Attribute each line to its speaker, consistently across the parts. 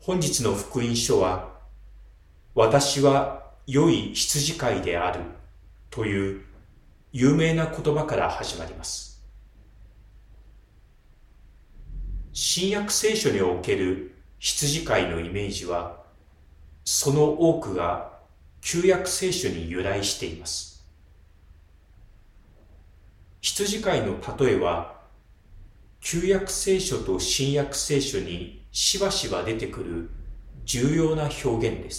Speaker 1: 本日の福音書は、私は良い羊飼いであるという有名な言葉から始まります。新約聖書における羊飼いのイメージは、その多くが旧約聖書に由来しています。羊飼いの例えは、旧約聖書と新約聖書にしばしば出てくる重要な表現です。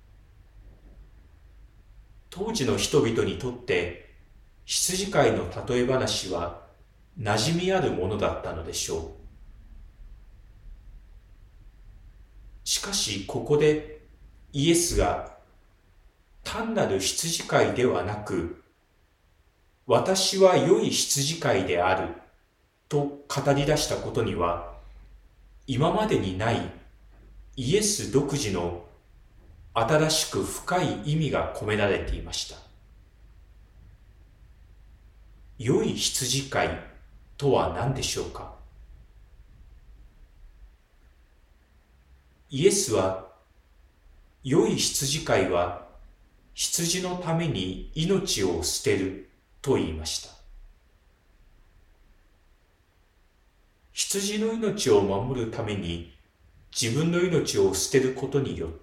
Speaker 1: 当時の人々にとって羊飼いの例え話は馴染みあるものだったのでしょう。しかしここでイエスが単なる羊飼いではなく、私は良い羊飼いであると語り出したことには、今までにないイエス独自の新しく深い意味が込められていました。良い羊飼いとは何でしょうか。イエスは、良い羊飼いは羊のために命を捨てると言いました。羊の命を守るために自分の命を捨てることによって、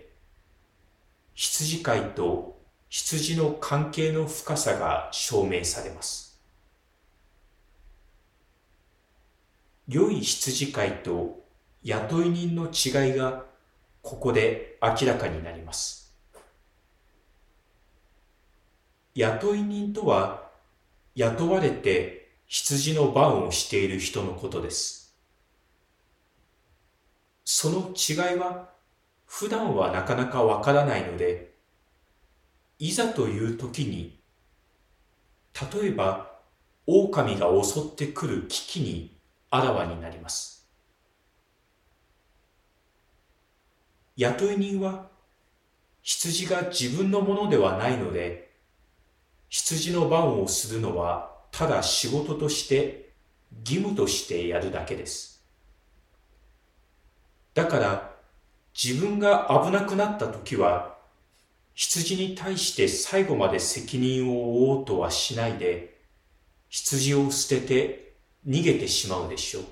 Speaker 1: 羊飼いと羊の関係の深さが証明されます。良い羊飼いと雇い人の違いがここで明らかになります。雇い人とは、雇われて羊の番をしている人のことです。その違いは普段はなかなかわからないので、いざという時に、例えば狼が襲ってくる危機にあらわになります。雇い人は羊が自分のものではないので、羊の番をするのはただ仕事として義務としてやるだけです。だから自分が危なくなった時は、羊に対して最後まで責任を負おうとはしないで、羊を捨てて逃げてしまうでしょう。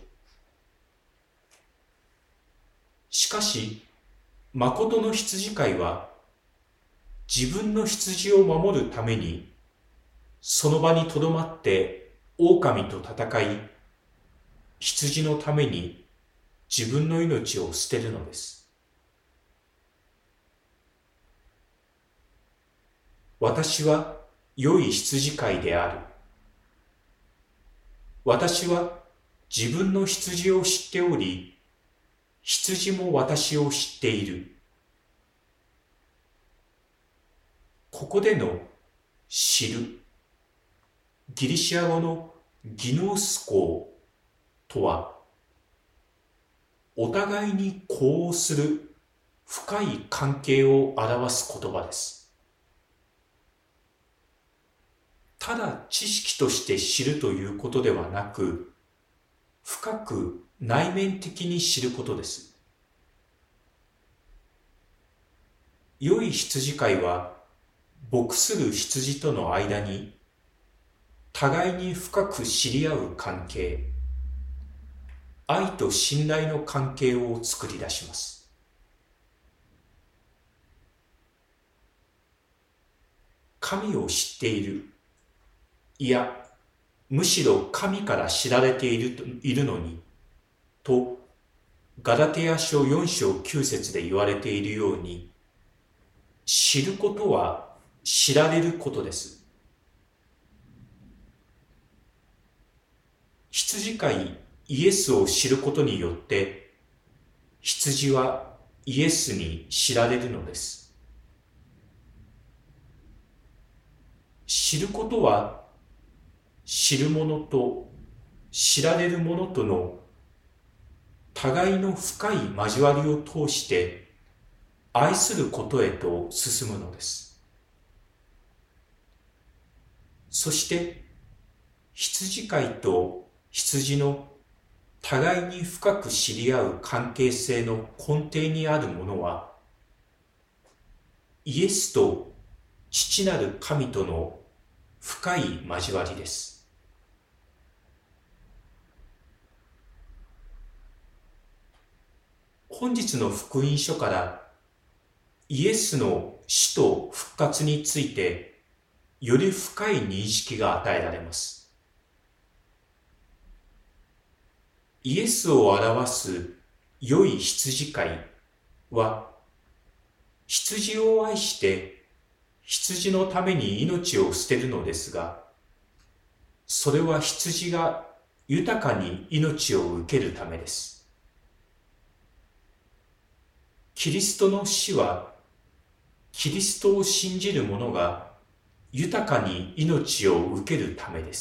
Speaker 1: しかし、誠の羊飼いは、自分の羊を守るために、その場にとどまって狼と戦い、羊のために自分の命を捨てるのです。私は良い羊飼いである。私は自分の羊を知っており、羊も私を知っている。ここでの知る、ギリシア語のギノスコーとは、お互いに呼応する深い関係を表す言葉です。ただ知識として知るということではなく、深く内面的に知ることです。良い羊飼いは、牧する羊との間に互いに深く知り合う関係、愛と信頼の関係を作り出します。神を知っている、いや、むしろ神から知られているのに、とガラテヤ書4章9節で言われているように、知ることは知られることです。羊飼いイエスを知ることによって、羊はイエスに知られるのです。知ることは、知るものと知られるものとの互いの深い交わりを通して愛することへと進むのです。そして羊飼いと羊の互いに深く知り合う関係性の根底にあるものは、イエスと父なる神との深い交わりです。本日の福音書からイエスの死と復活についてより深い認識が与えられます。イエスを表す良い羊飼いは、羊を愛して羊のために命を捨てるのですが、それは羊が豊かに命を受けるためです。キリストの死は、キリストを信じる者が豊かに命を受けるためです。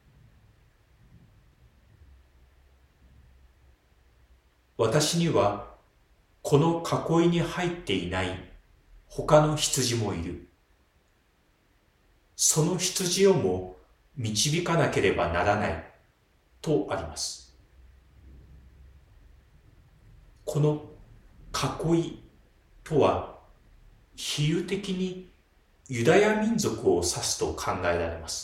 Speaker 1: 私にはこの囲いに入っていない他の羊もいる。その羊をも導かなければならないとあります。この囲いとは比喩的にユダヤ民族を指すと考えられます。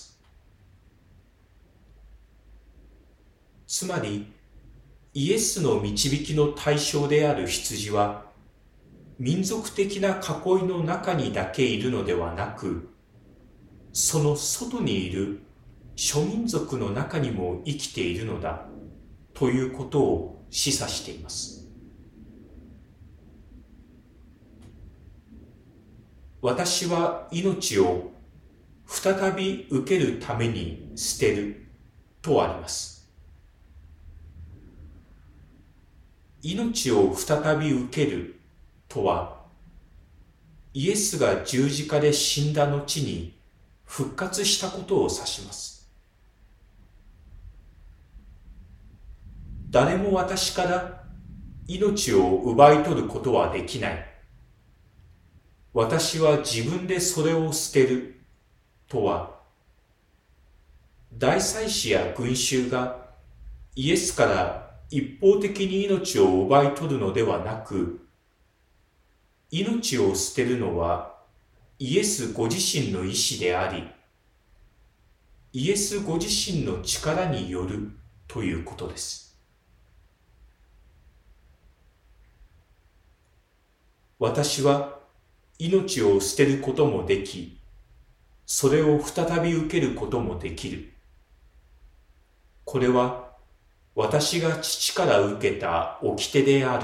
Speaker 1: つまりイエスの導きの対象である羊は民族的な囲いの中にだけいるのではなく、その外にいる諸民族の中にも生きているのだということを示唆しています。私は命を再び受けるために捨てるとあります。命を再び受けるとは、イエスが十字架で死んだ後に復活したことを指します。誰も私から命を奪い取ることはできない。私は自分でそれを捨てるとは、大祭司や群衆がイエスから一方的に命を奪い取るのではなく、命を捨てるのはイエスご自身の意志であり、イエスご自身の力によるということです。私は命を捨てることもでき、それを再び受けることもできる。これは私が父から受けた掟である。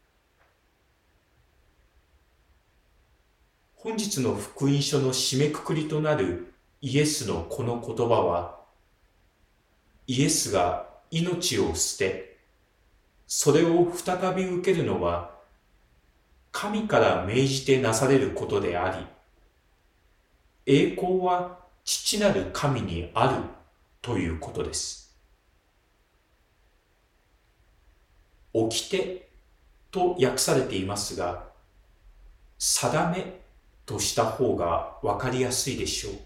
Speaker 1: 本日の福音書の締めくくりとなるイエスのこの言葉は、イエスが命を捨て、それを再び受けるのは神から命じてなされることであり、栄光は父なる神にあるということです。掟と訳されていますが、定めとした方がわかりやすいでしょう。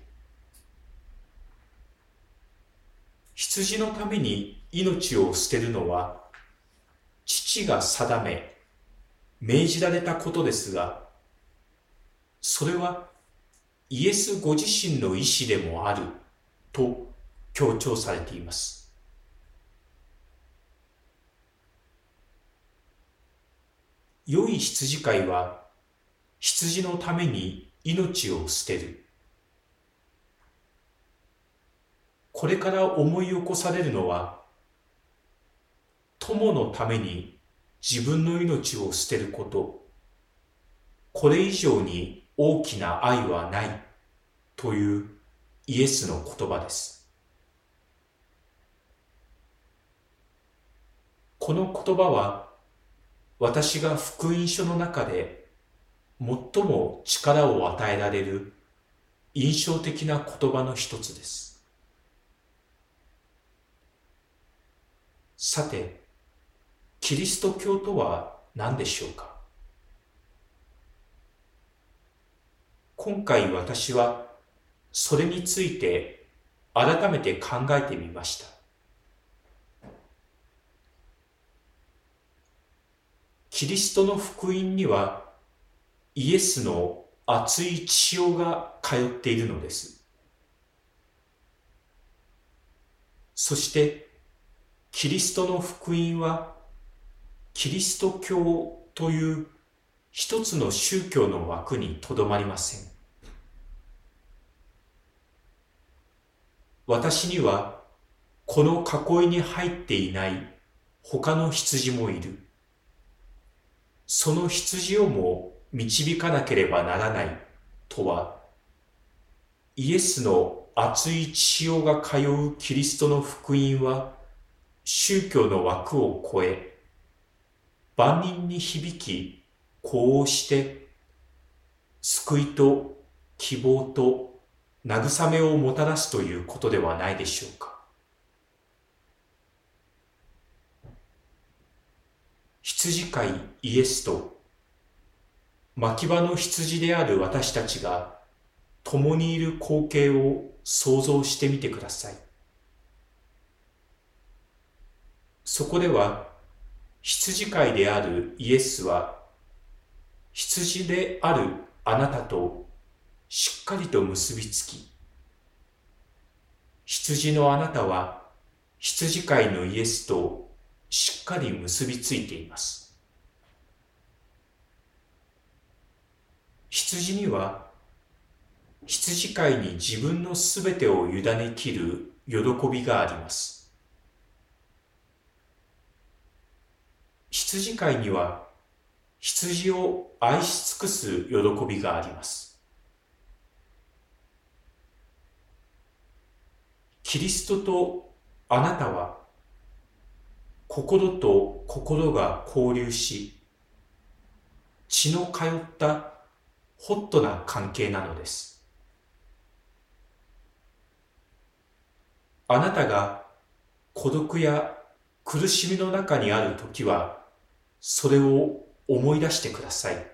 Speaker 1: 羊のために命を捨てるのは、父が定め、命じられたことですが、それはイエスご自身の意志でもあると強調されています。良い羊飼いは羊のために命を捨てる。これから思い起こされるのは、友のために自分の命を捨てること、これ以上に大きな愛はないというイエスの言葉です。この言葉は私が福音書の中で最も力を与えられる印象的な言葉の一つです。さて、キリスト教とは何でしょうか。今回私はそれについて改めて考えてみました。 キリストの福音にはイエスの熱い血潮が通っているのです。そしてキリストの福音はキリスト教という一つの宗教の枠にとどまりません。私にはこの囲いに入っていない他の羊もいる。その羊をも導かなければならないとは、イエスの熱い血潮が通うキリストの福音は宗教の枠を超え、万人に響き、呼応して救いと希望と慰めをもたらすということではないでしょうか。羊飼いイエスと牧場の羊である私たちが共にいる光景を想像してみてください。そこでは羊飼いであるイエスは羊であるあなたとしっかりと結びつき、羊のあなたは羊飼いのイエスとしっかり結びついています。羊には羊飼いに自分のすべてを委ねきる喜びがあります。羊飼いには羊を愛し尽くす喜びがあります。キリストとあなたは心と心が交流し、血の通ったホットな関係なのです。あなたが孤独や苦しみの中にあるときは、それを思い出してください。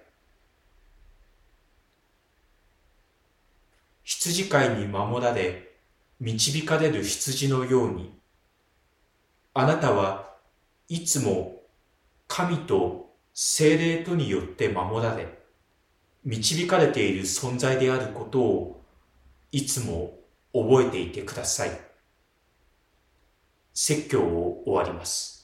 Speaker 1: 羊飼いに守られ、導かれる羊のように、あなたはいつも神と聖霊とによって守られ、導かれている存在であることをいつも覚えていてください。説教を終わります。